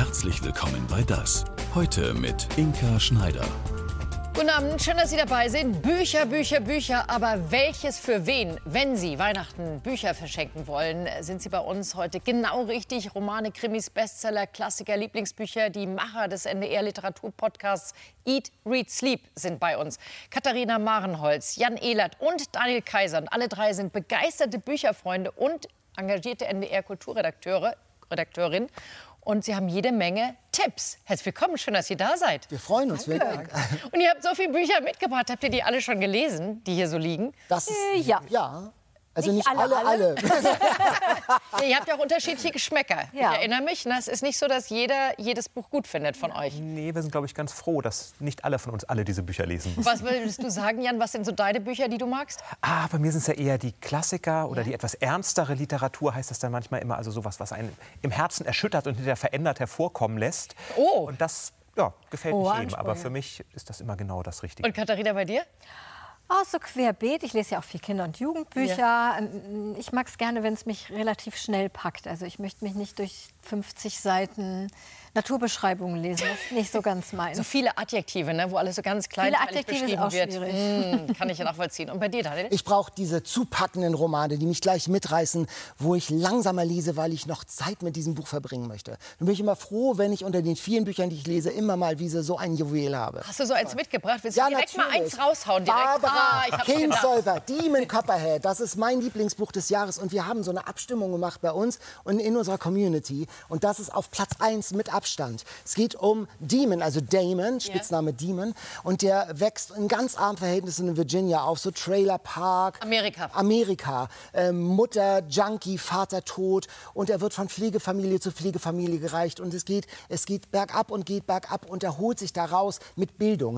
Herzlich willkommen bei Das. Heute mit Inka Schneider. Guten Abend, schön, dass Sie dabei sind. Bücher, Bücher, Bücher, aber welches für wen? Wenn Sie Weihnachten Bücher verschenken wollen, sind Sie bei uns heute genau richtig. Romane, Krimis, Bestseller, Klassiker, Lieblingsbücher. Die Macher des NDR-Literaturpodcasts Eat, Read, Sleep sind bei uns. Katharina Marenholz, Jan Ehlert und Daniel Kaiser. Und alle drei sind begeisterte Bücherfreunde und engagierte NDR-Kulturredakteurin. Und Sie haben jede Menge Tipps. Herzlich willkommen, schön, dass ihr da seid. Wir freuen uns wirklich. Und ihr habt so viele Bücher mitgebracht. Habt ihr die alle schon gelesen, die hier so liegen? Das ist, ja. Also nicht alle. Ihr habt ja auch unterschiedliche Geschmäcker. Ja. Ich erinnere mich, es ist nicht so, dass jeder jedes Buch gut findet von euch. Nee, wir sind, glaube ich, ganz froh, dass nicht alle von uns alle diese Bücher lesen. Was würdest du sagen, Jan? Was sind so deine Bücher, die du magst? Bei mir sind es ja eher die Klassiker oder die etwas ernstere Literatur, heißt das dann manchmal immer. Also sowas, was einen im Herzen erschüttert und hinterher verändert hervorkommen lässt. Oh. Und das gefällt nicht jedem. Anspruch, Aber ja. für mich ist das immer genau das Richtige. Und Katharina, bei dir? So querbeet. Ich lese ja auch viel Kinder- und Jugendbücher. Ich mag es gerne, wenn es mich relativ schnell packt. Also ich möchte mich nicht durch 50 Seiten Naturbeschreibungen lesen. Das ist nicht so ganz meins. So viele Adjektive, ne, wo alles so ganz klein beschrieben auch wird. schwierig. Kann ich ja nachvollziehen. Und bei dir, Daniel? Ich brauche diese zupackenden Romane, die mich gleich mitreißen, wo ich langsamer lese, weil ich noch Zeit mit diesem Buch verbringen möchte. Dann bin ich immer froh, wenn ich unter den vielen Büchern, die ich lese, immer mal wieder so ein Juwel habe. Hast du so eins mitgebracht? Willst du direkt mal eins raushauen? Direkt? Barbara Ich hab's Kingsolver, Demon Copperhead, das ist mein Lieblingsbuch des Jahres. Und wir haben so eine Abstimmung gemacht bei uns und in unserer Community. Und das ist auf Platz 1 mit Abstand. Es geht um Demon, also Damon, Spitzname Demon. Und der wächst in ganz armen Verhältnissen in Virginia auf, so Trailer Park. Amerika. Mutter, Junkie, Vater tot. Und er wird von Pflegefamilie zu Pflegefamilie gereicht. Und es geht bergab und geht bergab und er holt sich daraus mit Bildung.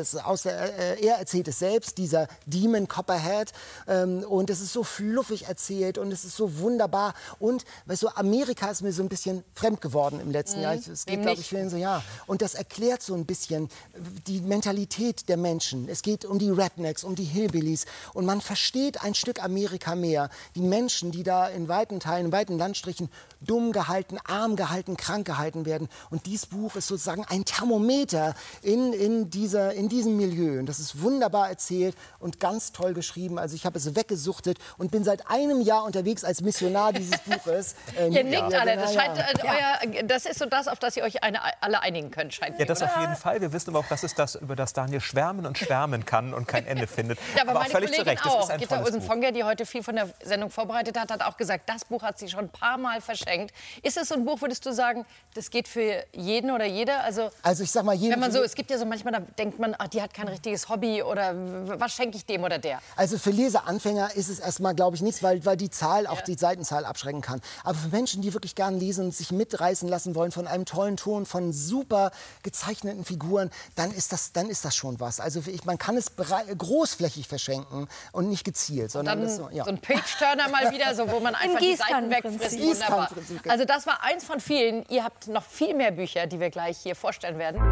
Er erzählt es selbst, dieser Demon Copperhead. Und es ist so fluffig erzählt und es ist so wunderbar. Und weißt du, Amerika ist mir so ein bisschen fremd geworden im letzten Jahr. Es geht, glaube ich, vielen so, ja. Und das erklärt so ein bisschen die Mentalität der Menschen. Es geht um die Rednecks, um die Hillbillies. Und man versteht ein Stück Amerika mehr. Die Menschen, die da in weiten Teilen, in weiten Landstrichen dumm gehalten, arm gehalten, krank gehalten werden. Und dieses Buch ist sozusagen ein Thermometer in diesem Milieu. Und das ist wunderbar erzählt und ganz toll geschrieben. Also ich habe es weggesuchtet und bin seit einem Jahr unterwegs als Missionar dieses Buches. Ihr nickt alle. Das scheint, das ist so das, auf das ihr euch alle einigen könnt, scheint mir. Ja, das auf jeden Fall. Wir wissen aber auch, das ist das, über das Daniel schwärmen und schwärmen kann und kein Ende findet. Ja, aber auch meine völlig zu Kollegin Recht. Das auch. ist ein Gitta tolles Buch. Ulsen-Fonger, die heute viel von der Sendung vorbereitet hat, hat auch gesagt, das Buch hat sie schon ein paar Mal verschenkt. Ist es so ein Buch, würdest du sagen, das geht für jeden oder jeder? Also ich sag mal, es gibt ja so manchmal, da denkt man, die hat kein richtiges Hobby oder was schenke ich dem oder der? Also für Leseanfänger ist es erstmal, glaube ich, nichts, weil die Zahl, auch die Seitenzahl abschrecken kann. Aber für Menschen, die wirklich gern lesen und sich mitreißen lassen wollen von einem tollen Ton, von super gezeichneten Figuren, dann ist das schon was. Also man kann es großflächig verschenken und nicht gezielt, sondern so ein Page-Turner mal wieder, so, wo man einfach die Seiten wegfrisst. Wunderbar. Also das war eins von vielen. Ihr habt noch viel mehr Bücher, die wir gleich hier vorstellen werden.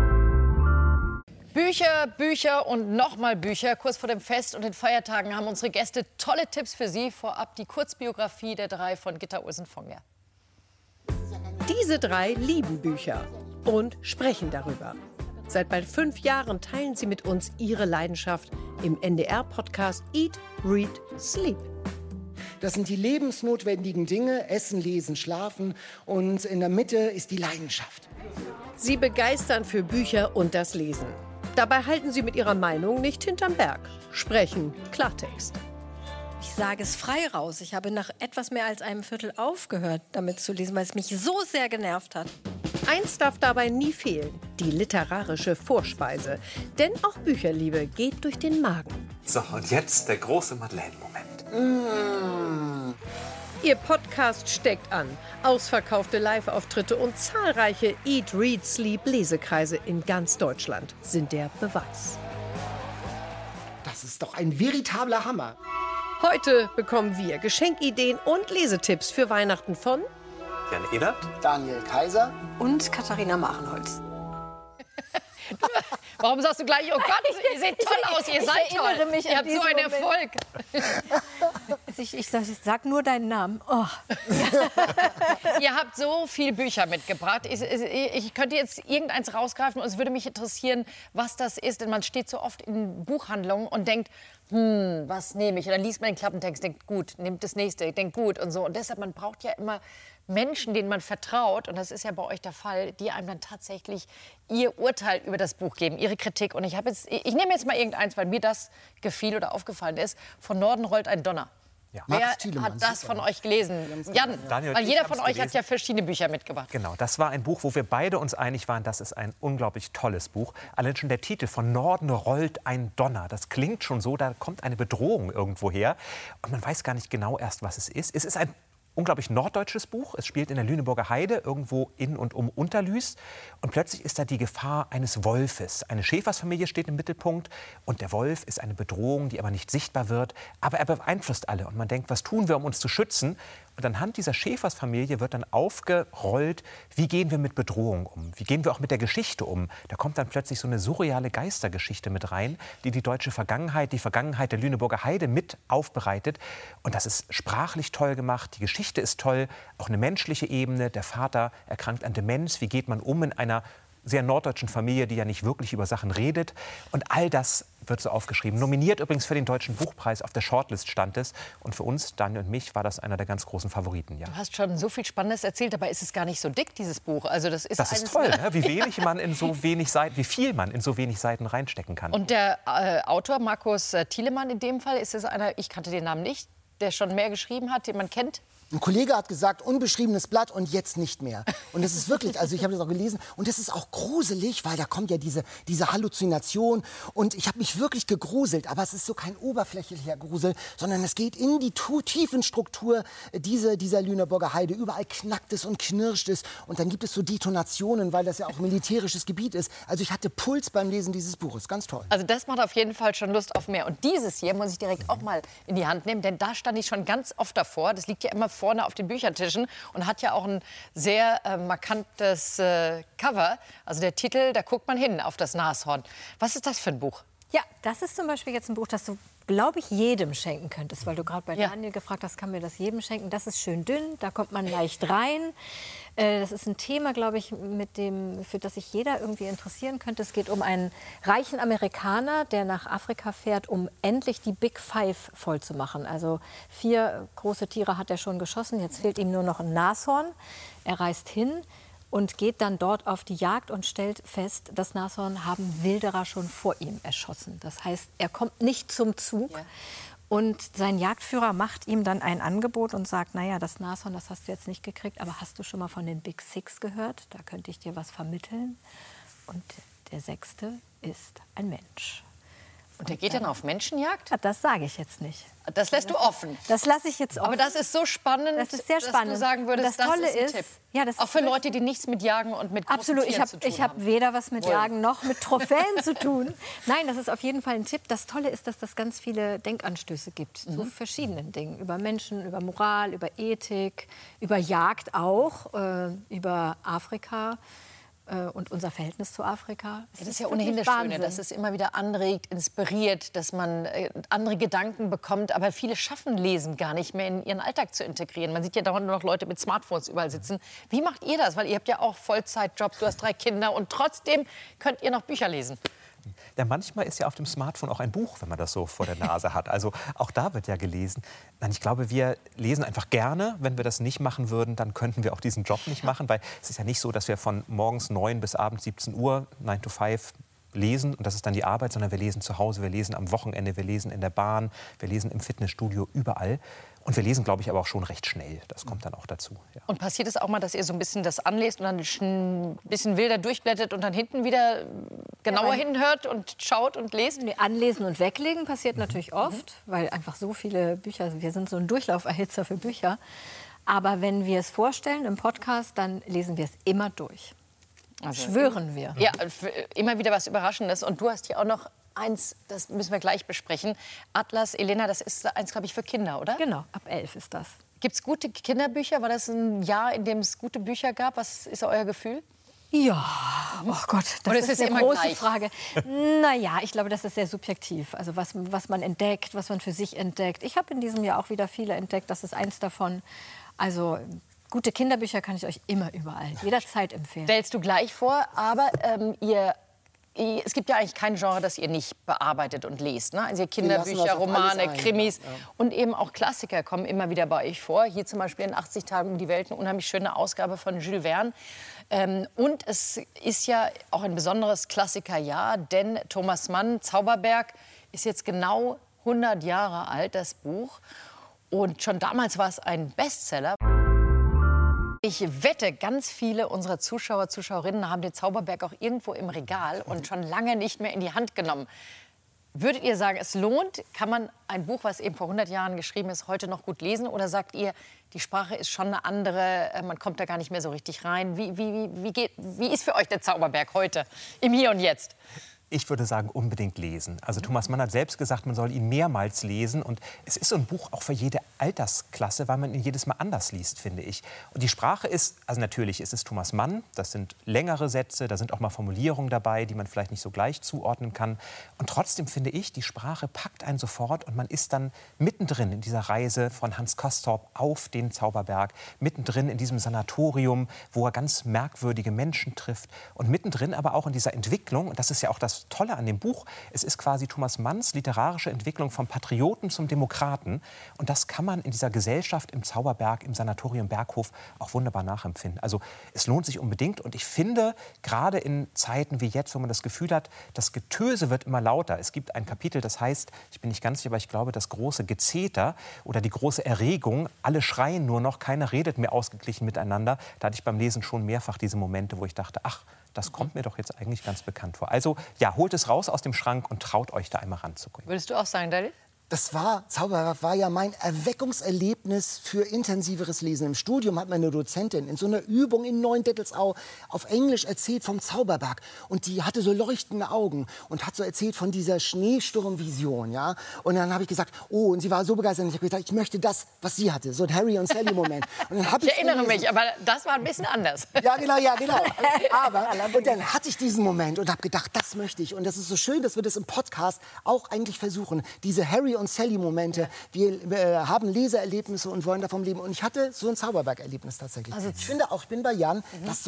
Bücher und nochmal Bücher. Kurz vor dem Fest und den Feiertagen haben unsere Gäste tolle Tipps für Sie. Vorab die Kurzbiografie der drei von Gitta Ulsen-Fonger. Diese drei lieben Bücher und sprechen darüber. Seit bald 5 Jahren teilen sie mit uns ihre Leidenschaft im NDR-Podcast Eat, Read, Sleep. Das sind die lebensnotwendigen Dinge, Essen, Lesen, Schlafen. Und in der Mitte ist die Leidenschaft. Sie begeistern für Bücher und das Lesen. Dabei halten sie mit ihrer Meinung nicht hinterm Berg. Sprechen Klartext. Ich sage es frei raus. Ich habe nach etwas mehr als einem Viertel aufgehört, damit zu lesen, weil es mich so sehr genervt hat. Eins darf dabei nie fehlen, die literarische Vorspeise. Denn auch Bücherliebe geht durch den Magen. So, und jetzt der große Madeleine-Moment. Ihr Podcast steckt an. Ausverkaufte Live-Auftritte und zahlreiche Eat, Read, Sleep Lesekreise in ganz Deutschland sind der Beweis. Das ist doch ein veritabler Hammer. Heute bekommen wir Geschenkideen und Lesetipps für Weihnachten von Jan Ehlert, Daniel Kaiser Und Katharina Marenholz. Warum sagst du gleich, oh Gott, ihr seht toll aus, ihr seid toll. Mich ihr habt so einen Erfolg. ich sag nur deinen Namen. Oh. Ihr habt so viele Bücher mitgebracht. Ich könnte jetzt irgendeins rausgreifen und es würde mich interessieren, was das ist. Denn man steht so oft in Buchhandlungen und denkt, was nehme ich? Und dann liest man den Klappentext, denkt, gut, nehmt das nächste, denkt, gut und so. Und deshalb, man braucht ja immer Menschen, denen man vertraut, und das ist ja bei euch der Fall, die einem dann tatsächlich ihr Urteil über das Buch geben, ihre Kritik. Und ich nehme jetzt mal irgendeins, weil mir das gefiel oder aufgefallen ist. Von Norden rollt ein Donner. Ja. Wer hat das von euch gelesen? Jan, Daniel, weil jeder ich von hab's euch hat ja verschiedene Bücher mitgebracht. Genau, das war ein Buch, wo wir beide uns einig waren, das ist ein unglaublich tolles Buch. Allein schon der Titel, von Norden rollt ein Donner, das klingt schon so, da kommt eine Bedrohung irgendwo her. Und man weiß gar nicht genau erst, was es ist. Es ist ein unglaublich norddeutsches Buch. Es spielt in der Lüneburger Heide, irgendwo in und um Unterlüß. Und plötzlich ist da die Gefahr eines Wolfes. Eine Schäfersfamilie steht im Mittelpunkt. Und der Wolf ist eine Bedrohung, die aber nicht sichtbar wird. Aber er beeinflusst alle. Und man denkt, was tun wir, um uns zu schützen? Und anhand dieser Schäfersfamilie wird dann aufgerollt, wie gehen wir mit Bedrohung um? Wie gehen wir auch mit der Geschichte um? Da kommt dann plötzlich so eine surreale Geistergeschichte mit rein, die die deutsche Vergangenheit, die Vergangenheit der Lüneburger Heide mit aufbereitet. Und das ist sprachlich toll gemacht, die Geschichte ist toll, auch eine menschliche Ebene. Der Vater erkrankt an Demenz. Wie geht man um in einer sehr norddeutschen Familie, die ja nicht wirklich über Sachen redet? Und all das wird so aufgeschrieben. Nominiert übrigens für den Deutschen Buchpreis, auf der Shortlist stand es. Und für uns, Daniel und mich, war das einer der ganz großen Favoriten. Ja. Du hast schon so viel Spannendes erzählt, dabei ist es gar nicht so dick, dieses Buch. Also das ist toll, ne? Wie wenig man in so wenig Seiten, wie viel man in so wenig Seiten reinstecken kann. Und der Autor, Markus Thielemann in dem Fall, ist es einer, ich kannte den Namen nicht, der schon mehr geschrieben hat, den man kennt? Ein Kollege hat gesagt, unbeschriebenes Blatt und jetzt nicht mehr. Und es ist wirklich, also ich habe das auch gelesen, und es ist auch gruselig, weil da kommt ja diese Halluzination. Und ich habe mich wirklich gegruselt, aber es ist so kein oberflächlicher Grusel, sondern es geht in die Tiefenstruktur dieser Lüneburger Heide. Überall knackt es und knirscht es. Und dann gibt es so Detonationen, weil das ja auch militärisches Gebiet ist. Also ich hatte Puls beim Lesen dieses Buches. Ganz toll. Also das macht auf jeden Fall schon Lust auf mehr. Und dieses hier muss ich direkt auch mal in die Hand nehmen, denn da stand ich schon ganz oft davor. Das liegt ja immer vorne auf den Büchertischen und hat ja auch ein sehr markantes Cover. Also der Titel, da guckt man hin auf das Nashorn. Was ist das für ein Buch? Ja, das ist zum Beispiel jetzt ein Buch, das du, glaube ich, jedem schenken könntest, weil du gerade bei Daniel gefragt hast, kann mir das jedem schenken. Das ist schön dünn, da kommt man leicht rein. Das ist ein Thema, glaube ich, für das sich jeder irgendwie interessieren könnte. Es geht um einen reichen Amerikaner, der nach Afrika fährt, um endlich die Big Five voll zu machen. Also 4 große Tiere hat er schon geschossen, jetzt fehlt ihm nur noch ein Nashorn. Er reist hin und geht dann dort auf die Jagd und stellt fest, das Nashorn haben Wilderer schon vor ihm erschossen. Das heißt, er kommt nicht zum Zug. Ja. Und sein Jagdführer macht ihm dann ein Angebot und sagt, naja, das Nashorn, das hast du jetzt nicht gekriegt, aber hast du schon mal von den Big Six gehört? Da könnte ich dir was vermitteln. Und der 6. ist ein Mensch. Und der geht dann auf Menschenjagd? Ja, das sage ich jetzt nicht. Das lässt du offen. Das lasse ich jetzt offen. Aber das ist so spannend, das ist sehr spannend, dass du sagen würdest, das Tolle ist ein Tipp. Ja, das auch ist für Leute, die nichts mit Jagen und mit großen absolut. Tieren zu tun Ich habe weder was mit Jagen noch mit Trophäen zu tun. Nein, das ist auf jeden Fall ein Tipp. Das Tolle ist, dass das ganz viele Denkanstöße gibt zu verschiedenen Dingen. Über Menschen, über Moral, über Ethik, über Jagd auch, über Afrika. Und unser Verhältnis zu Afrika. Das ist ja ohnehin das Schöne, dass es immer wieder anregt, inspiriert, dass man andere Gedanken bekommt. Aber viele schaffen Lesen gar nicht mehr in ihren Alltag zu integrieren. Man sieht ja dauernd nur noch Leute mit Smartphones überall sitzen. Wie macht ihr das? Weil ihr habt ja auch Vollzeitjobs, du hast 3 Kinder und trotzdem könnt ihr noch Bücher lesen. Ja, manchmal ist ja auf dem Smartphone auch ein Buch, wenn man das so vor der Nase hat. Also auch da wird ja gelesen. Nein, ich glaube, wir lesen einfach gerne. Wenn wir das nicht machen würden, dann könnten wir auch diesen Job nicht machen. Weil es ist ja nicht so, dass wir von morgens 9 bis abends 17 Uhr, 9 to 5, lesen und das ist dann die Arbeit, sondern wir lesen zu Hause, wir lesen am Wochenende, wir lesen in der Bahn, wir lesen im Fitnessstudio, überall. Und wir lesen, glaube ich, aber auch schon recht schnell. Das kommt dann auch dazu. Ja. Und passiert es auch mal, dass ihr so ein bisschen das anlest und dann ein bisschen wilder durchblättert und dann hinten wieder genauer hinhört und schaut und lest? Nee, anlesen und weglegen passiert natürlich oft, weil einfach so viele Bücher, wir sind so ein Durchlauferhitzer für Bücher. Aber wenn wir es vorstellen im Podcast, dann lesen wir es immer durch. Also schwören wir. Ja, immer wieder was Überraschendes. Und du hast hier auch noch eins, das müssen wir gleich besprechen. Atlas, Elena, das ist eins, glaube ich, für Kinder, oder? Genau, ab 11 ist das. Gibt es gute Kinderbücher? War das ein Jahr, in dem es gute Bücher gab? Was ist euer Gefühl? Ja, oh Gott, das Oder ist ist es eine immer große gleich? Frage. Naja, ich glaube, das ist sehr subjektiv. Also was man entdeckt, was man für sich entdeckt. Ich habe in diesem Jahr auch wieder viele entdeckt, das ist eins davon. Also gute Kinderbücher kann ich euch immer überall, jederzeit empfehlen. Stellst du gleich vor, aber es gibt ja eigentlich kein Genre, das ihr nicht bearbeitet und lest. Ne? Also lassen Kinderbücher, uns auf Romane, alles ein, Krimis ja. und eben auch Klassiker kommen immer wieder bei euch vor. Hier zum Beispiel in 80 Tagen um die Welt eine unheimlich schöne Ausgabe von Jules Verne. Und es ist ja auch ein besonderes Klassikerjahr, denn Thomas Mann, Zauberberg, ist jetzt genau 100 Jahre alt, das Buch. Und schon damals war es ein Bestseller. Ich wette, ganz viele unserer Zuschauer, Zuschauerinnen haben den Zauberberg auch irgendwo im Regal und schon lange nicht mehr in die Hand genommen. Würdet ihr sagen, es lohnt? Kann man ein Buch, was eben vor 100 Jahren geschrieben ist, heute noch gut lesen? Oder sagt ihr, die Sprache ist schon eine andere, man kommt da gar nicht mehr so richtig rein? Wie ist für euch der Zauberberg heute, im Hier und Jetzt? Ich würde sagen, unbedingt lesen. Also Thomas Mann hat selbst gesagt, man soll ihn mehrmals lesen. Und es ist so ein Buch auch für jede Altersklasse, weil man ihn jedes Mal anders liest, finde ich. Und die Sprache ist, also natürlich ist es Thomas Mann. Das sind längere Sätze, da sind auch mal Formulierungen dabei, die man vielleicht nicht so gleich zuordnen kann. Und trotzdem finde ich, die Sprache packt einen sofort und man ist dann mittendrin in dieser Reise von Hans Castorp auf den Zauberberg. Mittendrin in diesem Sanatorium, wo er ganz merkwürdige Menschen trifft. Und mittendrin aber auch in dieser Entwicklung, und das ist ja auch das Tolle an dem Buch, es ist quasi Thomas Manns literarische Entwicklung vom Patrioten zum Demokraten. Und das kann man in dieser Gesellschaft im Zauberberg, im Sanatorium Berghof auch wunderbar nachempfinden. Also es lohnt sich unbedingt. Und ich finde, gerade in Zeiten wie jetzt, wo man das Gefühl hat, das Getöse wird immer lauter. Es gibt ein Kapitel, das heißt, ich bin nicht ganz sicher, aber ich glaube, das große Gezeter oder die große Erregung, alle schreien nur noch, keiner redet mehr ausgeglichen miteinander. Da hatte ich beim Lesen schon mehrfach diese Momente, wo ich dachte, ach, das kommt mir doch jetzt eigentlich ganz bekannt vor. Also ja, holt es raus aus dem Schrank und traut euch da einmal ranzugehen. Würdest du auch sagen, David? Zauberberg war ja mein Erweckungserlebnis für intensiveres Lesen. Im Studium hat meine Dozentin in so einer Übung in Neuendettelsau auf Englisch erzählt vom Zauberberg. Und die hatte so leuchtende Augen und hat so erzählt von dieser Schneesturmvision. Ja? Und dann habe ich gesagt, oh, und sie war so begeistert. Und ich habe gesagt, ich möchte das, was sie hatte, so ein Harry und Sally-Moment. Ich erinnere mich, aber das war ein bisschen anders. Ja, genau. Aber, und dann hatte ich diesen Moment und habe gedacht, das möchte ich. Und das ist so schön, dass wir das im Podcast auch eigentlich versuchen. Diese Harry und Sally-Momente. Wir haben Leseerlebnisse und wollen davon leben. Und ich hatte so ein Zauberberg-Erlebnis tatsächlich. Also ich finde auch, ich bin bei Jan,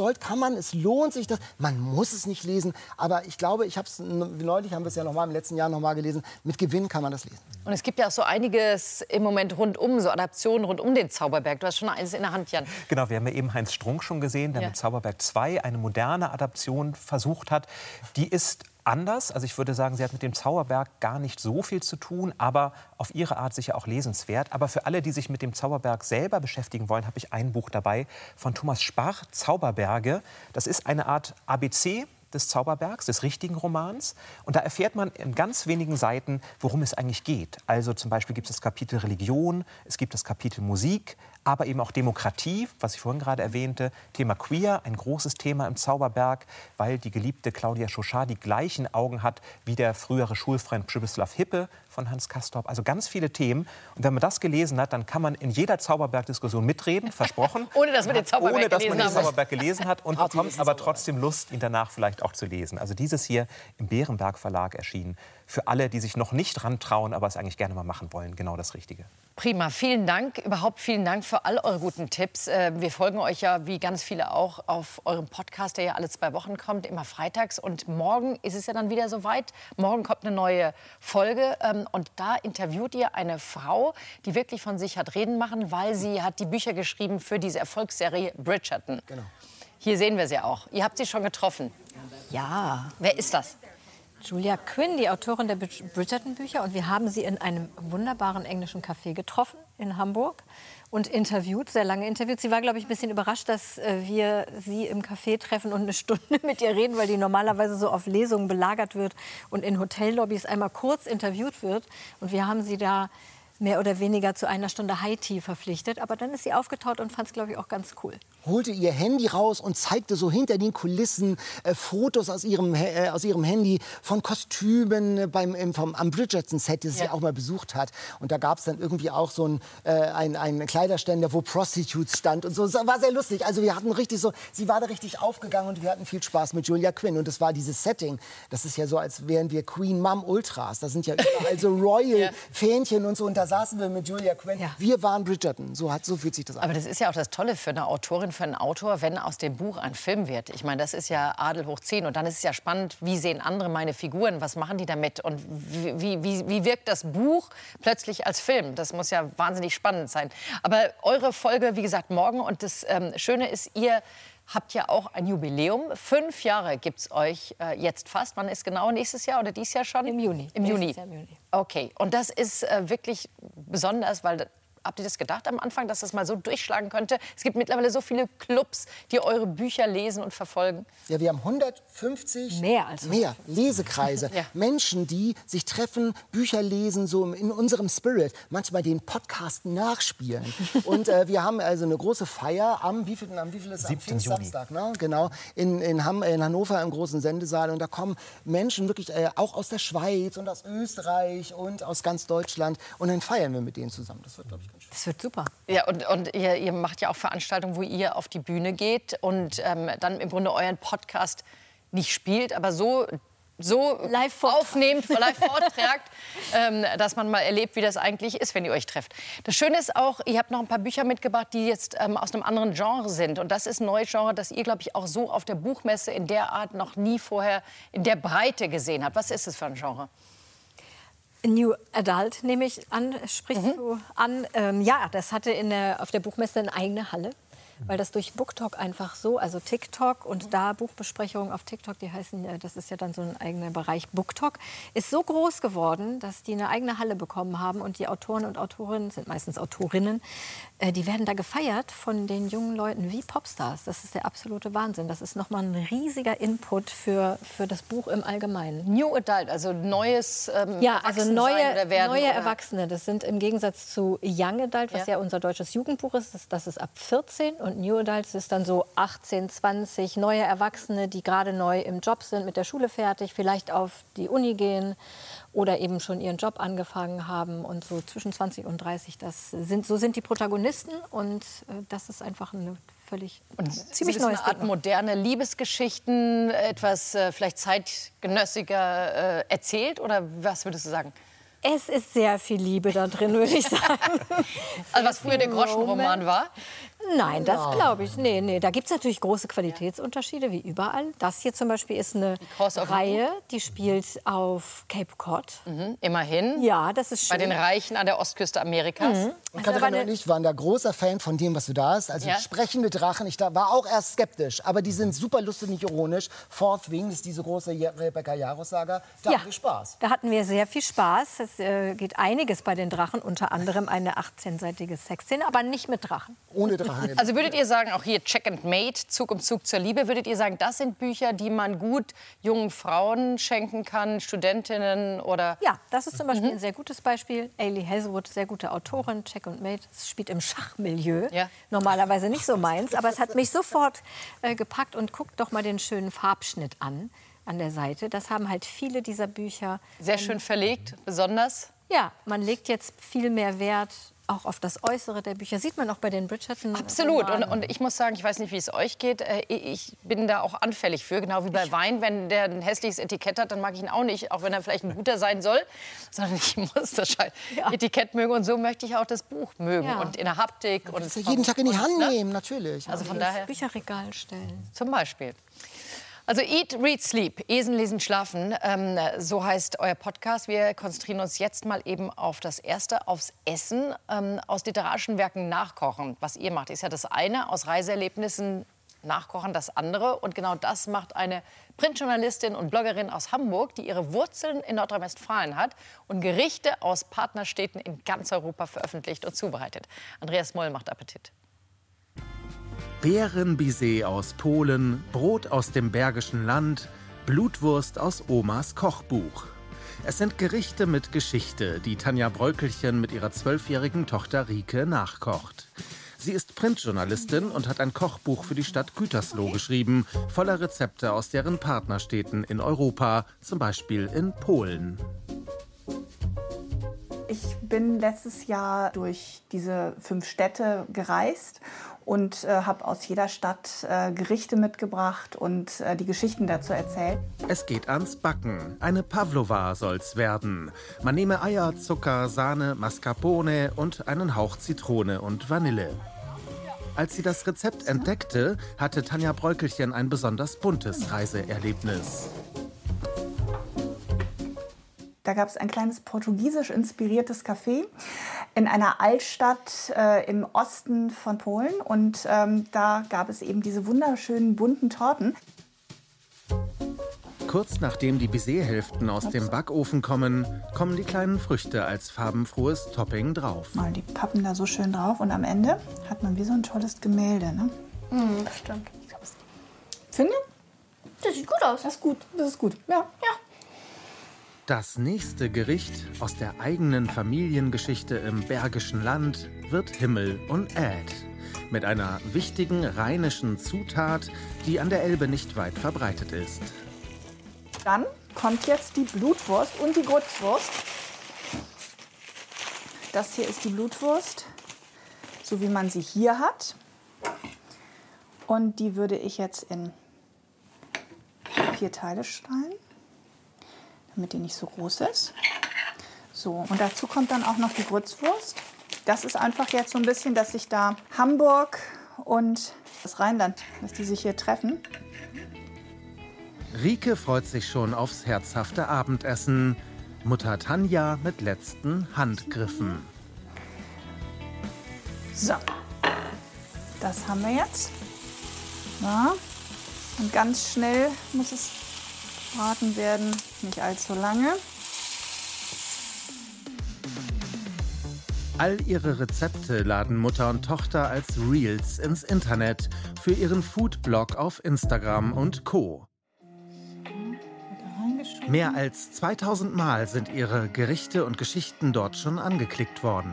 es lohnt sich das. Man muss es nicht lesen, aber ich glaube, neulich haben wir es ja im letzten Jahr noch mal gelesen, mit Gewinn kann man das lesen. Und es gibt ja auch so einiges im Moment rundum, so Adaptionen rund um den Zauberberg. Du hast schon eines in der Hand, Jan. Genau, wir haben ja eben Heinz Strunk schon gesehen, der mit Zauberberg 2 eine moderne Adaption versucht hat. Die ist anders. Also ich würde sagen, sie hat mit dem Zauberberg gar nicht so viel zu tun, aber auf ihre Art sicher auch lesenswert. Aber für alle, die sich mit dem Zauberberg selber beschäftigen wollen, habe ich ein Buch dabei von Thomas Sparr, Zauberberge. Das ist eine Art ABC des Zauberbergs, des richtigen Romans. Und da erfährt man in ganz wenigen Seiten, worum es eigentlich geht. Also zum Beispiel gibt es das Kapitel Religion, es gibt das Kapitel Musik, aber eben auch Demokratie, was ich vorhin gerade erwähnte, Thema Queer, ein großes Thema im Zauberberg, weil die geliebte Claudia Chauchat die gleichen Augen hat wie der frühere Schulfreund Přibislav Hippe von Hans Castorp. Also ganz viele Themen. Und wenn man das gelesen hat, dann kann man in jeder Zauberberg-Diskussion mitreden, versprochen. Ohne dass man den Zauberberg gelesen hat und bekommt aber trotzdem Lust, ihn danach vielleicht auch zu lesen. Also dieses hier im Bärenberg Verlag erschienen. Für alle, die sich noch nicht rantrauen, aber es eigentlich gerne mal machen wollen, genau das Richtige. Prima, vielen Dank. Überhaupt vielen Dank für all eure guten Tipps. Wir folgen euch ja, wie ganz viele auch, auf eurem Podcast, der ja alle 2 Wochen kommt, immer freitags. Und morgen ist es ja dann wieder soweit. Morgen kommt eine neue Folge. Und da interviewt ihr eine Frau, die wirklich von sich hat reden machen, weil sie hat die Bücher geschrieben für diese Erfolgsserie Bridgerton. Genau. Hier sehen wir sie auch. Ihr habt sie schon getroffen. Ja. Wer ist das? Julia Quinn, die Autorin der Bridgerton-Bücher. Und wir haben sie in einem wunderbaren englischen Café getroffen in Hamburg und interviewt, sehr lange interviewt. Sie war, glaube ich, ein bisschen überrascht, dass wir sie im Café treffen und eine Stunde mit ihr reden, weil die normalerweise so auf Lesungen belagert wird und in Hotellobbys einmal kurz interviewt wird. Und wir haben sie da mehr oder weniger zu einer Stunde High Tea verpflichtet. Aber dann ist sie aufgetaucht und fand es, glaube ich, auch ganz cool. holte ihr Handy raus und zeigte so hinter den Kulissen Fotos aus ihrem Handy von Kostümen am Bridgerton-Set, das sie auch mal besucht hat. Und da gab es dann irgendwie auch so einen Kleiderständer, wo Prostitutes stand und so. Das war sehr lustig. Also wir hatten richtig so, sie war da richtig aufgegangen und wir hatten viel Spaß mit Julia Quinn. Und das war dieses Setting. Das ist ja so, als wären wir Queen Mum Ultras. Da sind ja überall so Royal-Fähnchen und so. Und da saßen wir mit Julia Quinn. Ja. Wir waren Bridgerton. So fühlt sich das an. Aber das ist ja auch das Tolle für eine Autorin, für einen Autor, wenn aus dem Buch ein Film wird. Ich meine, das ist ja Adel hoch 10. Und dann ist es ja spannend, wie sehen andere meine Figuren, was machen die damit? Und wie wirkt das Buch plötzlich als Film? Das muss ja wahnsinnig spannend sein. Aber eure Folge, wie gesagt, morgen. Und das Schöne ist, ihr habt ja auch ein Jubiläum. 5 Jahre gibt es euch jetzt fast. Wann ist genau? Nächstes Jahr oder dieses Jahr schon? Im Juni. Im Juni. Jahr im Juni. Okay. Und das ist wirklich besonders, weil... Habt ihr das gedacht am Anfang, dass das mal so durchschlagen könnte? Es gibt mittlerweile so viele Clubs, die eure Bücher lesen und verfolgen. Ja, wir haben 150 mehr Lesekreise. Ja. Menschen, die sich treffen, Bücher lesen, so in unserem Spirit. Manchmal den Podcast nachspielen. Und wir haben also eine große Feier am 7. Samstag, ne? Genau, in Hannover im großen Sendesaal. Und da kommen Menschen wirklich auch aus der Schweiz und aus Österreich und aus ganz Deutschland. Und dann feiern wir mit denen zusammen. Das wird, glaube ich, das wird super. Ja, und ihr macht ja auch Veranstaltungen, wo ihr auf die Bühne geht und dann im Grunde euren Podcast nicht spielt, aber so live aufnehmt, live vortragt, dass man mal erlebt, wie das eigentlich ist, wenn ihr euch trefft. Das Schöne ist auch, ihr habt noch ein paar Bücher mitgebracht, die jetzt aus einem anderen Genre sind. Und das ist ein neues Genre, das ihr, glaube ich, auch so auf der Buchmesse in der Art noch nie vorher in der Breite gesehen habt. Was ist es für ein Genre? New Adult, nehme ich an, sprichst du an. Ja, das hatte auf der Buchmesse eine eigene Halle, weil das durch BookTok einfach so, also TikTok und da Buchbesprechungen auf TikTok, die heißen, das ist ja dann so ein eigener Bereich BookTok, ist so groß geworden, dass die eine eigene Halle bekommen haben und die Autoren und Autorinnen, sind meistens Autorinnen, die werden da gefeiert von den jungen Leuten wie Popstars. Das ist der absolute Wahnsinn. Das ist nochmal ein riesiger Input für das Buch im Allgemeinen. New Adult, also neues ja, also neue oder? Erwachsene. Das sind im Gegensatz zu Young Adult, was ja unser deutsches Jugendbuch ist, das ist ab 14. Und New Adults ist dann so 18, 20, neue Erwachsene, die gerade neu im Job sind, mit der Schule fertig, vielleicht auf die Uni gehen oder eben schon ihren Job angefangen haben. Und so zwischen 20 und 30, so sind die Protagonisten. Und das ist einfach eine völlig ziemlich neues Eine Art moderne Liebesgeschichten, etwas vielleicht zeitgenössiger erzählt? Oder was würdest du sagen? Es ist sehr viel Liebe da drin, würde ich sagen. Also was früher der Groschenroman war? Nein, das glaube ich. Nee. Da gibt es natürlich große Qualitätsunterschiede, wie überall. Das hier zum Beispiel ist eine Reihe, die spielt auf Cape Cod. Immerhin. Ja, das ist schön. Bei den Reichen an der Ostküste Amerikas. Und Katharina und ich waren da großer Fan von dem, was du da hast. Also sprechende Drachen. Ich war auch erst skeptisch, aber die sind super lustig, nicht ironisch. Fourth Wing ist diese große Rebecca Yarros-Saga. Da hatten wir Spaß. Da hatten wir sehr viel Spaß. Es geht einiges bei den Drachen, unter anderem eine 18-seitige Sexszene, aber nicht mit Drachen. Ohne Drachen. Also würdet ihr sagen, auch hier Check and Mate, Zug um Zug zur Liebe, würdet ihr sagen, das sind Bücher, die man gut jungen Frauen schenken kann, Studentinnen oder... Ja, das ist zum Beispiel ein sehr gutes Beispiel. Ailey Hazelwood, sehr gute Autorin, Check and Mate. Es spielt im Schachmilieu. Ja. Normalerweise nicht so meins, aber es hat mich sofort gepackt. Und guckt doch mal den schönen Farbschnitt an der Seite. Das haben halt viele dieser Bücher. Sehr schön verlegt, besonders. Ja, man legt jetzt viel mehr Wert auch auf das Äußere der Bücher. Sieht man auch bei den Bridgerton. Absolut. Und ich muss sagen, ich weiß nicht, wie es euch geht. Ich bin da auch anfällig für, genau wie bei Wein. Wenn der ein hässliches Etikett hat, dann mag ich ihn auch nicht, auch wenn er vielleicht ein guter sein soll. Sondern ich muss das Etikett mögen. Und so möchte ich auch das Buch mögen. Ja. Und in der Haptik. Und jeden Tag in die Hand nehmen, natürlich. Also von daher. Bücherregal stellen. Zum Beispiel. Also Eat, Read, Sleep, Esen, Lesen, Schlafen, so heißt euer Podcast. Wir konzentrieren uns jetzt mal eben auf das Erste, aufs Essen. Aus literarischen Werken nachkochen, was ihr macht, ist ja das eine. Aus Reiseerlebnissen nachkochen das andere. Und genau das macht eine Printjournalistin und Bloggerin aus Hamburg, die ihre Wurzeln in Nordrhein-Westfalen hat und Gerichte aus Partnerstädten in ganz Europa veröffentlicht und zubereitet. Andreas Moll macht Appetit. Beerenbisee aus Polen, Brot aus dem Bergischen Land, Blutwurst aus Omas Kochbuch. Es sind Gerichte mit Geschichte, die Tanja Breukelchen mit ihrer 12-jährigen Tochter Rike nachkocht. Sie ist Printjournalistin und hat ein Kochbuch für die Stadt Gütersloh geschrieben, voller Rezepte aus deren Partnerstädten in Europa, zum Beispiel in Polen. Ich bin letztes Jahr durch diese 5 Städte gereist und habe aus jeder Stadt Gerichte mitgebracht und die Geschichten dazu erzählt. Es geht ans Backen. Eine Pavlova soll's werden. Man nehme Eier, Zucker, Sahne, Mascarpone und einen Hauch Zitrone und Vanille. Als sie das Rezept entdeckte, hatte Tanja Bräukelchen ein besonders buntes Reiseerlebnis. Da gab es ein kleines portugiesisch inspiriertes Café in einer Altstadt im Osten von Polen. Und da gab es eben diese wunderschönen bunten Torten. Kurz nachdem die Baiser-Hälften aus dem Backofen kommen die kleinen Früchte als farbenfrohes Topping drauf. Mal die pappen da so schön drauf und am Ende hat man wie so ein tolles Gemälde. Ne? Das stimmt. Finde? Das sieht gut aus. Das ist gut. Das ist gut. Ja. Das nächste Gericht aus der eigenen Familiengeschichte im Bergischen Land wird Himmel und Äd. Mit einer wichtigen rheinischen Zutat, die an der Elbe nicht weit verbreitet ist. Dann kommt jetzt die Blutwurst und die Grützwurst. Das hier ist die Blutwurst, so wie man sie hier hat. Und die würde ich jetzt in 4 Teile schneiden, damit die nicht so groß ist. So, und dazu kommt dann auch noch die Grützwurst. Das ist einfach jetzt so ein bisschen, dass sich da Hamburg und das Rheinland, dass die sich hier treffen. Rike freut sich schon aufs herzhafte Abendessen. Mutter Tanja mit letzten Handgriffen. So, das haben wir jetzt. Ja. Und ganz schnell muss es braten werden, nicht allzu lange. All ihre Rezepte laden Mutter und Tochter als Reels ins Internet für ihren Foodblog auf Instagram und Co. Mehr als 2000 Mal sind ihre Gerichte und Geschichten dort schon angeklickt worden.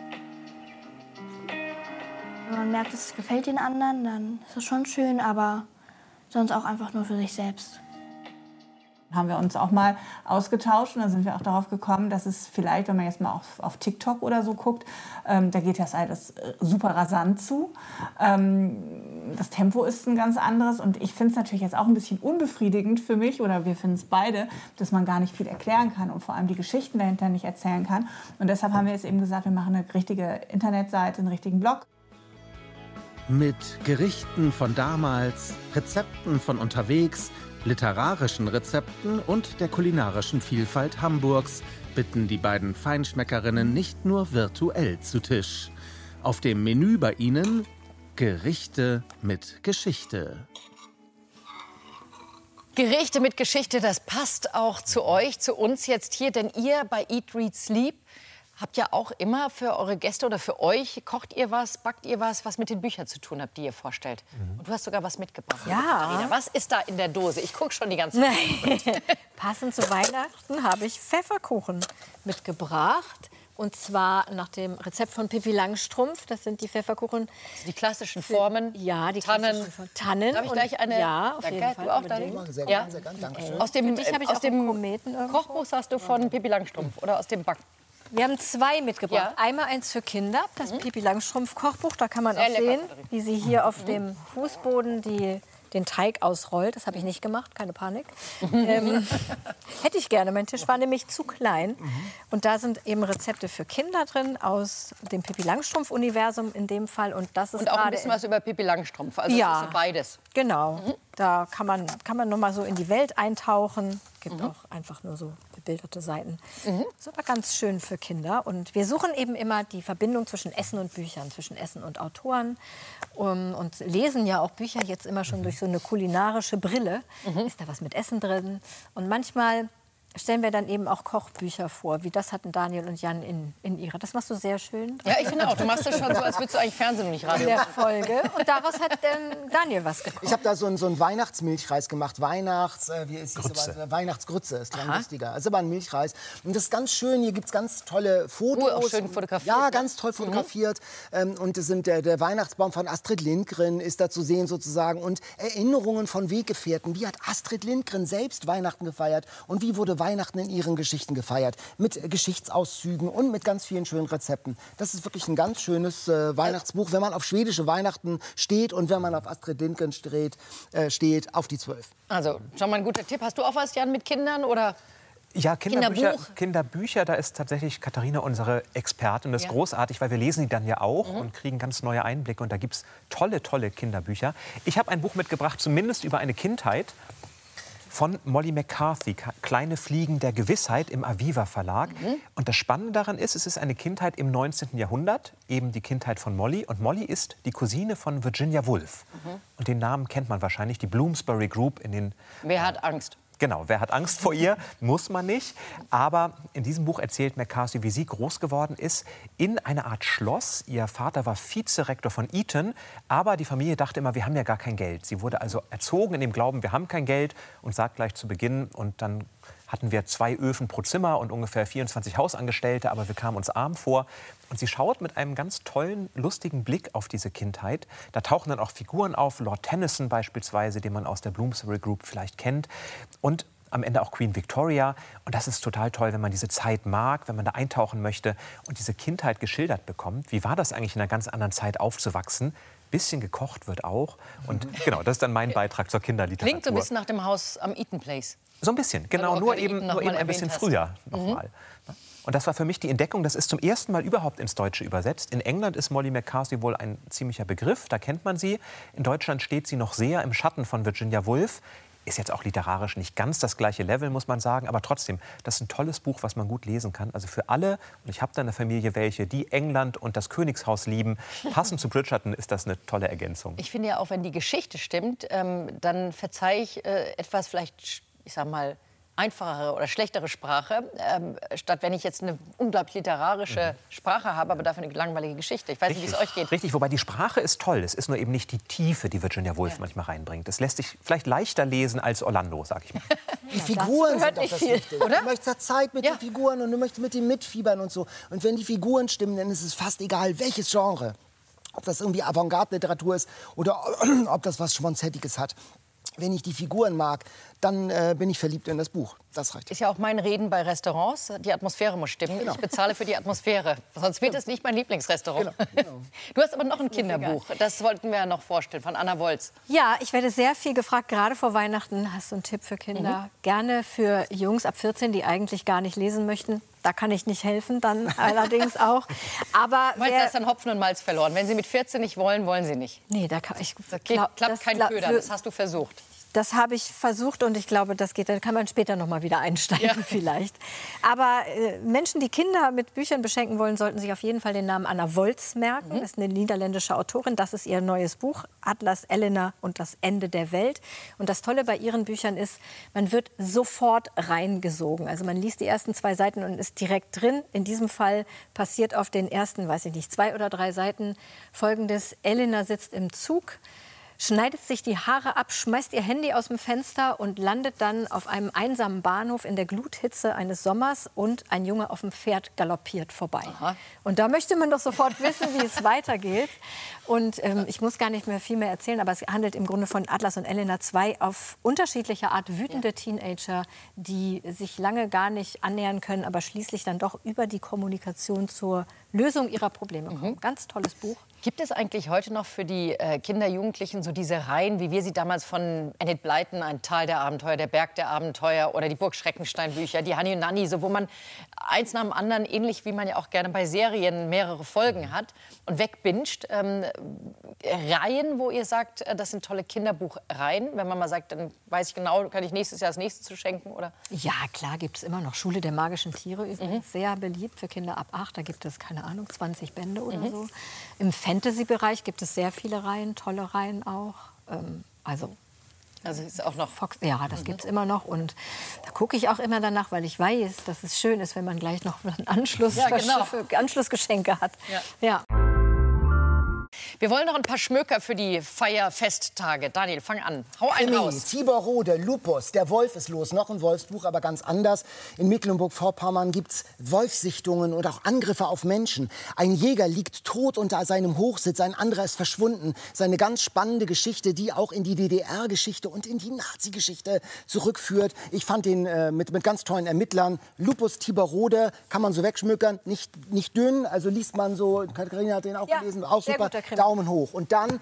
Wenn man merkt, es gefällt den anderen, dann ist es schon schön, aber sonst auch einfach nur für sich selbst. Haben wir uns auch mal ausgetauscht und dann sind wir auch darauf gekommen, dass es vielleicht, wenn man jetzt mal auf TikTok oder so guckt, da geht das alles super rasant zu. Das Tempo ist ein ganz anderes und ich finde es natürlich jetzt auch ein bisschen unbefriedigend für mich, oder wir finden es beide, dass man gar nicht viel erklären kann und vor allem die Geschichten dahinter nicht erzählen kann. Und deshalb haben wir jetzt eben gesagt, wir machen eine richtige Internetseite, einen richtigen Blog. Mit Gerichten von damals, Rezepten von unterwegs, literarischen Rezepten und der kulinarischen Vielfalt Hamburgs bitten die beiden Feinschmeckerinnen nicht nur virtuell zu Tisch. Auf dem Menü bei ihnen Gerichte mit Geschichte. Gerichte mit Geschichte, das passt auch zu euch, zu uns jetzt hier, denn ihr bei Eat, Read, Sleep habt ja auch immer für eure Gäste oder für euch, kocht ihr was, backt ihr was mit den Büchern zu tun habt, die ihr vorstellt. Und du hast sogar was mitgebracht. Ja. Katharina. Was ist da in der Dose? Ich gucke schon die ganze Zeit. Passend zu Weihnachten habe ich Pfefferkuchen mitgebracht. Und zwar nach dem Rezept von Pippi Langstrumpf. Das sind die Pfefferkuchen. Die klassischen Formen. Ja, die Tannen. klassischen Formen. Tannen. Darf ich gleich eine? Ja, auf Danke. jeden Fall. Du auch, unbedingt. Dani? Sehr Ja. gern, sehr gern. Dankeschön. Aus dem, Für dich habe ich aus auch einen dem Kometen irgendwo. Kochbuch hast du von Pippi Langstrumpf oder aus dem Back. Wir haben 2 mitgebracht. Ja. Einmal eins für Kinder, das Pippi Langstrumpf Kochbuch. Da kann man Sehr auch lecker, sehen, Katharina. wie sie hier auf dem Fußboden den Teig ausrollt. Das habe ich nicht gemacht, keine Panik. Hätte ich gerne. Mein Tisch war nämlich zu klein. Und da sind eben Rezepte für Kinder drin aus dem Pippi Langstrumpf-Universum in dem Fall. Und das ist Und auch ein gerade bisschen was über Pippi Langstrumpf. Also Ja. das ist so beides. Genau. Da kann man noch mal so in die Welt eintauchen. Gibt auch einfach nur so bebilderte Seiten. Das ist aber ganz schön für Kinder. Und wir suchen eben immer die Verbindung zwischen Essen und Büchern, zwischen Essen und Autoren. Und lesen ja auch Bücher jetzt immer schon durch so eine kulinarische Brille. Ist da was mit Essen drin? Und manchmal stellen wir dann eben auch Kochbücher vor, wie das hatten Daniel und Jan in ihrer. Das machst du sehr schön. Ja, ich finde auch. Du machst das schon so, als würdest du eigentlich Fernsehen und nicht Radio. In der Folge. Und daraus hat Daniel was gekocht. Ich habe da so einen Weihnachtsmilchreis gemacht. Weihnachtsgrütze ist lang lustiger. Also aber ein Milchreis. Und das ist ganz schön. Hier gibt es ganz tolle Fotos. Auch schön fotografiert. Ja, ganz toll fotografiert. Und es sind der Weihnachtsbaum von Astrid Lindgren ist da zu sehen sozusagen. Und Erinnerungen von Weggefährten. Wie hat Astrid Lindgren selbst Weihnachten gefeiert? Und wie wurde Weihnachten in ihren Geschichten gefeiert? Mit Geschichtsauszügen und mit ganz vielen schönen Rezepten. Das ist wirklich ein ganz schönes Weihnachtsbuch, wenn man auf schwedische Weihnachten steht und wenn man auf Astrid Lindgren steht, auf die 12. Also, schon mal ein guter Tipp. Hast du auch was, Jan, mit Kindern oder? Ja, Kinderbücher, da ist tatsächlich Katharina unsere Expertin. Das ist großartig, weil wir lesen die dann ja auch und kriegen ganz neue Einblicke. Und da gibt es tolle, tolle Kinderbücher. Ich habe ein Buch mitgebracht, zumindest über eine Kindheit, von Molly McCarthy, Kleine Fliegen der Gewissheit im Aviva Verlag. Und das Spannende daran ist, es ist eine Kindheit im 19. Jahrhundert, eben die Kindheit von Molly. Und Molly ist die Cousine von Virginia Woolf. Und den Namen kennt man wahrscheinlich, die Bloomsbury Group in den... Wer hat Angst? Genau, wer hat Angst vor ihr? Muss man nicht. Aber in diesem Buch erzählt McCarthy, wie sie groß geworden ist in einer Art Schloss. Ihr Vater war Vizerektor von Eton, aber die Familie dachte immer, wir haben ja gar kein Geld. Sie wurde also erzogen in dem Glauben, wir haben kein Geld und sagt gleich zu Beginn, und dann hatten wir 2 Öfen pro Zimmer und ungefähr 24 Hausangestellte, aber wir kamen uns arm vor. Und sie schaut mit einem ganz tollen, lustigen Blick auf diese Kindheit. Da tauchen dann auch Figuren auf, Lord Tennyson beispielsweise, den man aus der Bloomsbury Group vielleicht kennt. Und am Ende auch Queen Victoria. Und das ist total toll, wenn man diese Zeit mag, wenn man da eintauchen möchte und diese Kindheit geschildert bekommt. Wie war das eigentlich in einer ganz anderen Zeit aufzuwachsen? Bisschen gekocht wird auch. Und genau, das ist dann mein Beitrag zur Kinderliteratur. Klingt so ein bisschen nach dem Haus am Eaton Place. So ein bisschen, genau, nur eben ein bisschen früher nochmal. Und das war für mich die Entdeckung, das ist zum ersten Mal überhaupt ins Deutsche übersetzt. In England ist Molly McCarthy wohl ein ziemlicher Begriff, da kennt man sie. In Deutschland steht sie noch sehr im Schatten von Virginia Woolf. Ist jetzt auch literarisch nicht ganz das gleiche Level, muss man sagen. Aber trotzdem, das ist ein tolles Buch, was man gut lesen kann. Also für alle, und ich habe da in der Familie welche, die England und das Königshaus lieben, passend zu Bridgerton ist das eine tolle Ergänzung. Ich finde ja auch, wenn die Geschichte stimmt, dann verzeihe ich etwas vielleicht, ich sag mal, einfachere oder schlechtere Sprache, statt wenn ich jetzt eine unglaublich literarische Sprache habe, aber dafür eine langweilige Geschichte. Ich weiß nicht, wie es euch geht. Richtig, wobei die Sprache ist toll. Es ist nur eben nicht die Tiefe, die Virginia Woolf manchmal reinbringt. Es lässt sich vielleicht leichter lesen als Orlando, sag ich mal. Die Figuren sind nicht das viel, Wichtige. oder? Du möchtest Zeit mit den Figuren und du möchtest mit dem mitfiebern und so. Und wenn die Figuren stimmen, dann ist es fast egal, welches Genre. Ob das irgendwie Avantgarde-Literatur ist oder ob das was Schmonzettiges hat. Wenn ich die Figuren mag, dann bin ich verliebt in das Buch. Das reicht. Ist ja auch mein Reden bei Restaurants. Die Atmosphäre muss stimmen. Genau. Ich bezahle für die Atmosphäre. Sonst wird es nicht mein Lieblingsrestaurant. Genau. Du hast aber noch ein Kinderbuch. Das wollten wir ja noch vorstellen, von Anna Wolz. Ja, ich werde sehr viel gefragt, gerade vor Weihnachten. Hast du einen Tipp für Kinder? Gerne für Jungs ab 14, die eigentlich gar nicht lesen möchten. Da kann ich nicht helfen, dann allerdings auch. Aber da ist dann Hopfen und Malz verloren. Wenn Sie mit 14 nicht wollen, wollen Sie nicht. Nee, da kann ich. Klappt kein Köder, das hast du versucht. Das habe ich versucht und ich glaube, das geht. Dann kann man später noch mal wieder einsteigen vielleicht. Aber Menschen, die Kinder mit Büchern beschenken wollen, sollten sich auf jeden Fall den Namen Anna Wolz merken. Das ist eine niederländische Autorin. Das ist ihr neues Buch, Atlas, Elena und das Ende der Welt. Und das Tolle bei ihren Büchern ist, man wird sofort reingesogen. Also man liest die ersten 2 Seiten und ist direkt drin. In diesem Fall passiert auf den ersten, 2 oder 3 Seiten Folgendes. Elena sitzt im Zug, schneidet sich die Haare ab, schmeißt ihr Handy aus dem Fenster und landet dann auf einem einsamen Bahnhof in der Gluthitze eines Sommers und ein Junge auf dem Pferd galoppiert vorbei. Aha. Und da möchte man doch sofort wissen, wie es weitergeht. Und ich muss gar nicht mehr viel mehr erzählen, aber es handelt im Grunde von Atlas und Elena, 2 auf unterschiedliche Art wütende Teenager, die sich lange gar nicht annähern können, aber schließlich dann doch über die Kommunikation zur Lösung ihrer Probleme kommen. Ganz tolles Buch. Gibt es eigentlich heute noch für die Kinder, Jugendlichen so diese Reihen, wie wir sie damals von Enid Blyton, Ein Tal der Abenteuer, Der Berg der Abenteuer oder die Burg Schreckenstein-Bücher, die Hanni und Nanni, so wo man eins nach dem anderen, ähnlich wie man ja auch gerne bei Serien mehrere Folgen hat und wegbinscht, Reihen, wo ihr sagt, das sind tolle Kinderbuchreihen, wenn man mal sagt, dann weiß ich genau, kann ich nächstes Jahr das nächste zu schenken, oder? Ja, klar, gibt es immer noch. Schule der magischen Tiere übrigens, sehr beliebt für Kinder ab 8, da gibt es, keine Ahnung, 20 Bände oder so. Im Fantasy-Bereich gibt es sehr viele Reihen, tolle Reihen auch. Also Also ist auch noch Fox, ja, das gibt es immer noch. Und da gucke ich auch immer danach, weil ich weiß, dass es schön ist, wenn man gleich noch einen Anschlussgeschenke hat. Ja. Wir wollen noch ein paar Schmöker für die Feierfesttage. Daniel, fang an. Hau einen raus. Tibor Rode, Lupus, der Wolf ist los. Noch ein Wolfsbuch, aber ganz anders. In Mecklenburg-Vorpommern gibt es Wolfssichtungen und auch Angriffe auf Menschen. Ein Jäger liegt tot unter seinem Hochsitz, ein anderer ist verschwunden. Seine ganz spannende Geschichte, die auch in die DDR-Geschichte und in die Nazi-Geschichte zurückführt. Ich fand den mit ganz tollen Ermittlern. Lupus, Tibor Rode, kann man so wegschmökern. Nicht dünn, also liest man so. Katharina hat den auch gelesen. Auch super. Daumen hoch. Und dann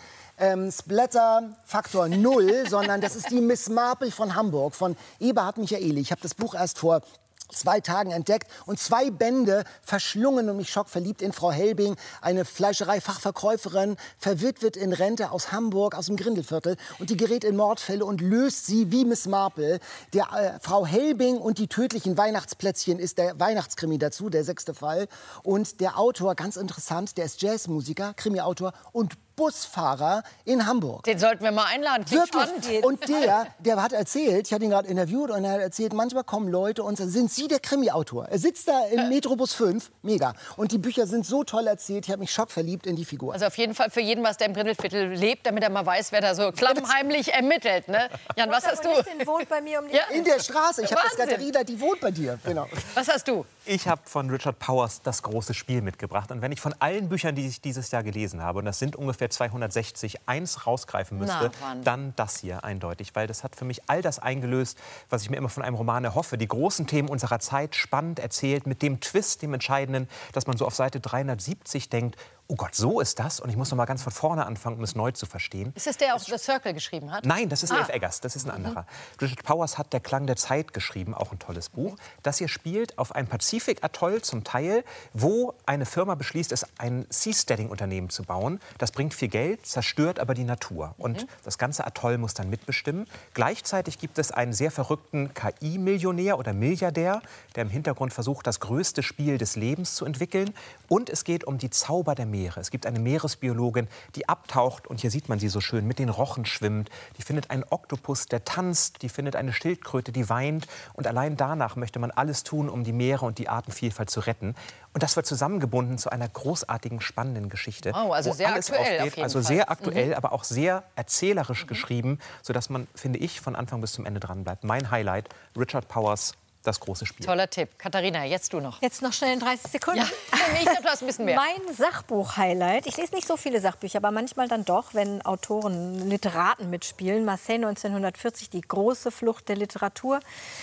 Splatter Faktor 0, sondern das ist die Miss Marple von Hamburg, von Eberhard Michaeli. Ich habe das Buch erst vor 2 Tagen entdeckt und 2 Bände verschlungen und mich schockverliebt in Frau Helbing, eine Fleischereifachverkäuferin, verwitwet in Rente aus Hamburg, aus dem Grindelviertel, und die gerät in Mordfälle und löst sie wie Miss Marple. Frau Helbing und die tödlichen Weihnachtsplätzchen ist der Weihnachtskrimi dazu, der 6. Fall. Und der Autor, ganz interessant, der ist Jazzmusiker, Krimiautor und Busfahrer in Hamburg. Den sollten wir mal einladen. Wirklich. Und der hat erzählt, ich hatte ihn gerade interviewt, und er hat erzählt, manchmal kommen Leute und sagen, sind Sie der Krimi-Autor? Er sitzt da im Metrobus 5, mega. Und die Bücher sind so toll erzählt, ich habe mich schockverliebt in die Figur. Also auf jeden Fall für jeden was, der im Grindelviertel lebt, damit er mal weiß, wer da so klammheimlich ermittelt. Ne? Jan, was hast du? Wohnt bei mir um die In der Straße. Ich habe das Katharina, die wohnt bei dir. Genau. Was hast du? Ich habe von Richard Powers Das große Spiel mitgebracht. Und wenn ich von allen Büchern, die ich dieses Jahr gelesen habe, und das sind ungefähr 260, eins rausgreifen müsste, dann das hier eindeutig. Weil das hat für mich all das eingelöst, was ich mir immer von einem Roman erhoffe. Die großen Themen unserer Zeit, spannend erzählt, mit dem Twist, dem Entscheidenden, dass man so auf Seite 370 denkt, oh Gott, so ist das? Und ich muss noch mal ganz von vorne anfangen, um es neu zu verstehen. Ist das der, auch The Circle geschrieben hat? Nein, das ist E.F. Eggers, das ist ein anderer. Richard Powers hat Der Klang der Zeit geschrieben, auch ein tolles Buch. Das hier spielt auf einem Pazifik-Atoll zum Teil, wo eine Firma beschließt, ein Seasteading-Unternehmen zu bauen. Das bringt viel Geld, zerstört aber die Natur. Und das ganze Atoll muss dann mitbestimmen. Gleichzeitig gibt es einen sehr verrückten KI-Millionär oder Milliardär, der im Hintergrund versucht, das größte Spiel des Lebens zu entwickeln. Und es geht um die Zauber der Meere. Es gibt eine Meeresbiologin, die abtaucht, und hier sieht man sie so schön, mit den Rochen schwimmt. Die findet einen Oktopus, der tanzt. Die findet eine Schildkröte, die weint. Und allein danach möchte man alles tun, um die Meere und die Artenvielfalt zu retten. Und das wird zusammengebunden zu einer großartigen, spannenden Geschichte. Oh, also sehr aktuell auf jeden also Fall. sehr aktuell, aber auch sehr erzählerisch geschrieben, sodass man, finde ich, von Anfang bis zum Ende dran bleibt. Mein Highlight, Richard Powers, Das große Spiel. Toller Tipp. Katharina, jetzt du noch. Jetzt noch schnell in 30 Sekunden. Ja, ich glaube, du hast ein bisschen mehr. Mein Sachbuch-Highlight. Ich lese nicht so viele Sachbücher, aber manchmal dann doch, wenn Autoren, Literaten mitspielen. Marseille 1940, die große Flucht der Literatur.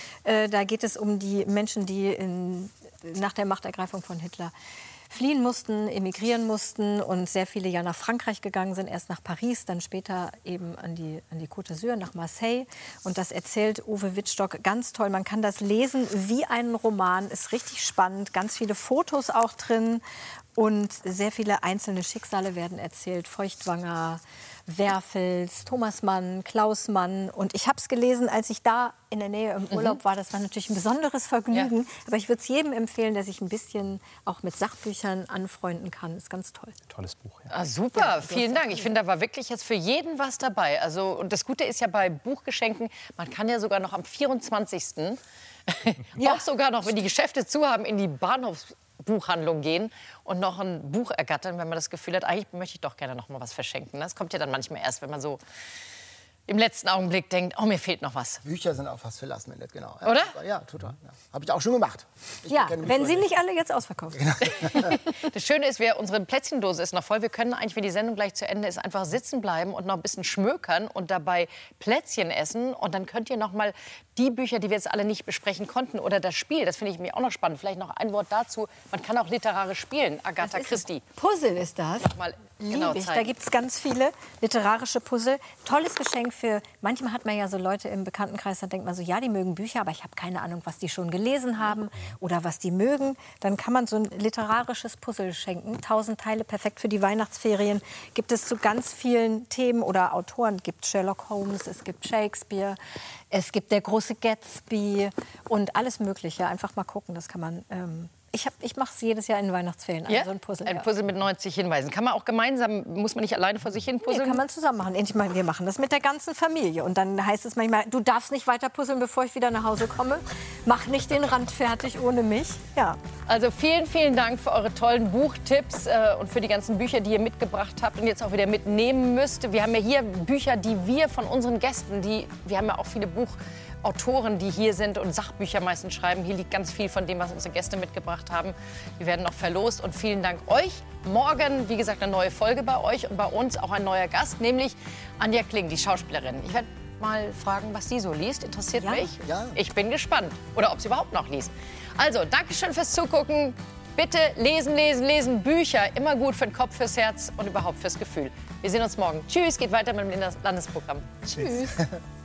Da geht es um die Menschen, die nach der Machtergreifung von Hitler fliehen mussten, emigrieren mussten und sehr viele ja nach Frankreich gegangen sind, erst nach Paris, dann später eben an die Côte d'Azur, nach Marseille. Und das erzählt Uwe Wittstock ganz toll. Man kann das lesen wie einen Roman, ist richtig spannend, ganz viele Fotos auch drin und sehr viele einzelne Schicksale werden erzählt. Feuchtwanger, Werfels, Thomas Mann, Klaus Mann. Und ich habe es gelesen, als ich da in der Nähe im Urlaub war. Das war natürlich ein besonderes Vergnügen. Ja. Aber ich würde es jedem empfehlen, der sich ein bisschen auch mit Sachbüchern anfreunden kann. Ist ganz toll. Tolles Buch. Ja. Ah, super, vielen Dank. Ich finde, da war wirklich jetzt für jeden was dabei. Also, und das Gute ist ja bei Buchgeschenken, man kann ja sogar noch am 24. auch sogar noch, wenn die Geschäfte zu haben, in die Bahnhofsbuchhandlung gehen und noch ein Buch ergattern, wenn man das Gefühl hat, eigentlich möchte ich doch gerne noch mal was verschenken. Das kommt ja dann manchmal erst, wenn man so im letzten Augenblick denkt, oh, mir fehlt noch was. Bücher sind auch was für Last Minute, genau. Oder? Ja, total. Ja. Habe ich auch schon gemacht. Wenn sie nicht alle jetzt ausverkauft sind. Genau. Das Schöne ist, unsere Plätzchendose ist noch voll. Wir können eigentlich, wenn die Sendung gleich zu Ende ist, einfach sitzen bleiben und noch ein bisschen schmökern und dabei Plätzchen essen. Und dann könnt ihr noch mal die Bücher, die wir jetzt alle nicht besprechen konnten, oder das Spiel, das finde ich mir auch noch spannend. Vielleicht noch ein Wort dazu. Man kann auch literarisch spielen. Agatha Christie. Puzzle ist das. Nochmal genau zeigen. Da gibt es ganz viele literarische Puzzle. Tolles Geschenk für, manchmal hat man ja so Leute im Bekanntenkreis, da denkt man so, ja, die mögen Bücher, aber ich habe keine Ahnung, was die schon gelesen haben oder was die mögen. Dann kann man so ein literarisches Puzzle schenken. 1000 Teile, perfekt für die Weihnachtsferien. Gibt es zu ganz vielen Themen oder Autoren. Es gibt Sherlock Holmes, es gibt Shakespeare, es gibt Der große Gatsby und alles Mögliche. Einfach mal gucken, das kann man Ich mache es jedes Jahr in den Weihnachtsferien, Ja? so ein Puzzle. Ein Puzzle mit 90 Hinweisen. Kann man auch gemeinsam, muss man nicht alleine vor sich hin puzzeln? Nee, kann man zusammen machen. Ich meine, wir machen das mit der ganzen Familie. Und dann heißt es manchmal, du darfst nicht weiter puzzeln, bevor ich wieder nach Hause komme. Mach nicht den Rand fertig ohne mich. Ja. Also vielen, vielen Dank für eure tollen Buchtipps und für die ganzen Bücher, die ihr mitgebracht habt und jetzt auch wieder mitnehmen müsst. Wir haben ja hier Bücher, die wir von unseren Gästen, wir haben ja auch viele Buchautoren, die hier sind und Sachbücher meistens schreiben. Hier liegt ganz viel von dem, was unsere Gäste mitgebracht haben. Die werden noch verlost und vielen Dank euch. Morgen, wie gesagt, eine neue Folge bei euch und bei uns auch ein neuer Gast, nämlich Anja Kling, die Schauspielerin. Ich werde mal fragen, was sie so liest. Interessiert mich. Ja. Ich bin gespannt. Oder ob sie überhaupt noch liest. Also, Dankeschön fürs Zugucken. Bitte lesen, lesen, lesen. Bücher. Immer gut für den Kopf, fürs Herz und überhaupt fürs Gefühl. Wir sehen uns morgen. Tschüss. Geht weiter mit dem Landesprogramm. Tschüss.